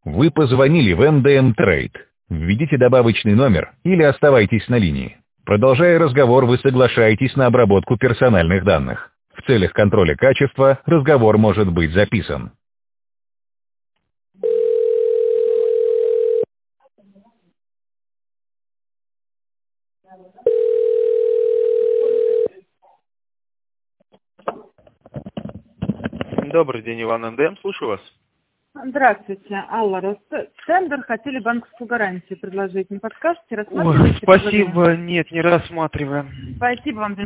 Вы позвонили в НДМ Трейд. Введите добавочный номер или оставайтесь на линии. Продолжая разговор, вы соглашаетесь на обработку персональных данных. В целях контроля качества разговор может быть записан. Добрый день, Иван НДМ, слушаю вас. Здравствуйте, Алла Ростендер, хотели банковскую гарантию предложить. Не подскажете, Ой, рассматриваете? спасибо, нет, не рассматриваем. Спасибо вам.